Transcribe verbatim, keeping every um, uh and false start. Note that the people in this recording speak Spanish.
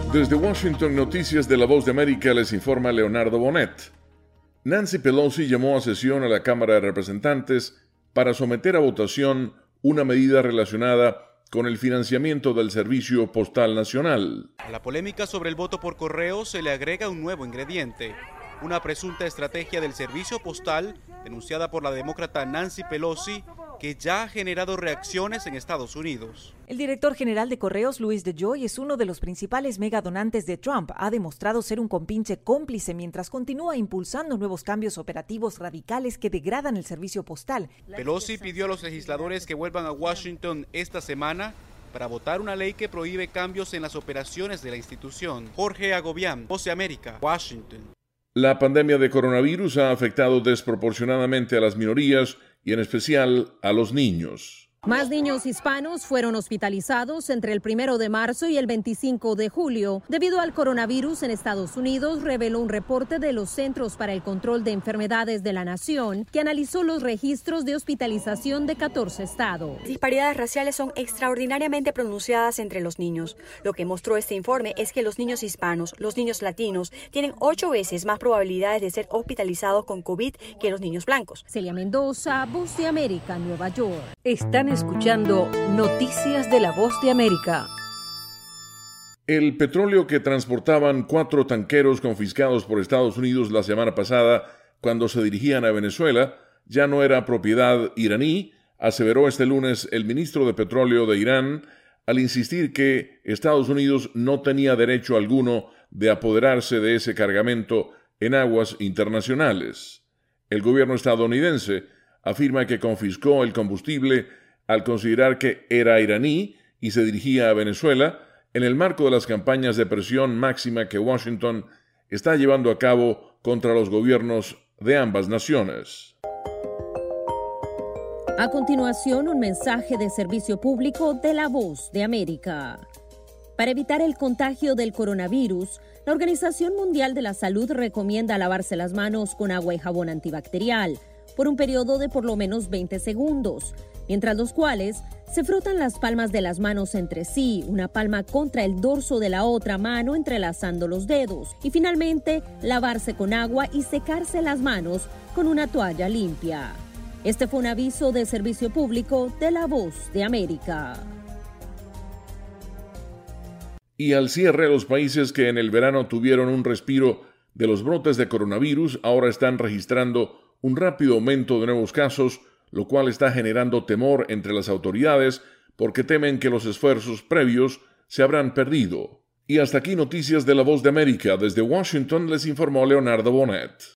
Desde Washington, Noticias de la Voz de América, les informa Leonardo Bonet. Nancy Pelosi llamó a sesión a la Cámara de Representantes para someter a votación una medida relacionada con el financiamiento del Servicio Postal Nacional. A la polémica sobre el voto por correo se le agrega un nuevo ingrediente, una presunta estrategia del servicio postal denunciada por la demócrata Nancy Pelosi, que ya ha generado reacciones en Estados Unidos. El director general de Correos, Louis DeJoy, es uno de los principales megadonantes de Trump. Ha demostrado ser un compinche cómplice mientras continúa impulsando nuevos cambios operativos radicales que degradan el servicio postal. Pelosi pidió a los legisladores que vuelvan a Washington esta semana para votar una ley que prohíbe cambios en las operaciones de la institución. Jorge Agobián, Voz de América, Washington. La pandemia de coronavirus ha afectado desproporcionadamente a las minorías y en especial a los niños. Más niños hispanos fueron hospitalizados entre el primero de marzo y el veinticinco de julio debido al coronavirus en Estados Unidos, reveló un reporte de los Centros para el Control de Enfermedades de la Nación, que analizó los registros de hospitalización de catorce estados. Las disparidades raciales son extraordinariamente pronunciadas entre los niños. Lo que mostró este informe es que los niños hispanos, los niños latinos, tienen ocho veces más probabilidades de ser hospitalizados con COVID que los niños blancos. Celia Mendoza, Voz de América, Nueva York. Están escuchando Noticias de la Voz de América. El petróleo que transportaban cuatro tanqueros confiscados por Estados Unidos la semana pasada cuando se dirigían a Venezuela ya no era propiedad iraní, aseveró este lunes el ministro de Petróleo de Irán, al insistir que Estados Unidos no tenía derecho alguno de apoderarse de ese cargamento en aguas internacionales. El gobierno estadounidense afirma que confiscó el combustible al considerar que era iraní y se dirigía a Venezuela en el marco de las campañas de presión máxima que Washington está llevando a cabo contra los gobiernos de ambas naciones. A continuación, un mensaje de servicio público de la Voz de América. Para evitar el contagio del coronavirus, la Organización Mundial de la Salud recomienda lavarse las manos con agua y jabón antibacterial por un periodo de por lo menos veinte segundos, mientras los cuales se frotan las palmas de las manos entre sí, una palma contra el dorso de la otra mano entrelazando los dedos, y finalmente lavarse con agua y secarse las manos con una toalla limpia. Este fue un aviso de servicio público de la Voz de América. Y al cierre, los países que en el verano tuvieron un respiro de los brotes de coronavirus ahora están registrando un rápido aumento de nuevos casos, lo cual está generando temor entre las autoridades porque temen que los esfuerzos previos se habrán perdido. Y hasta aquí Noticias de la Voz de América. Desde Washington les informó Leonardo Bonet.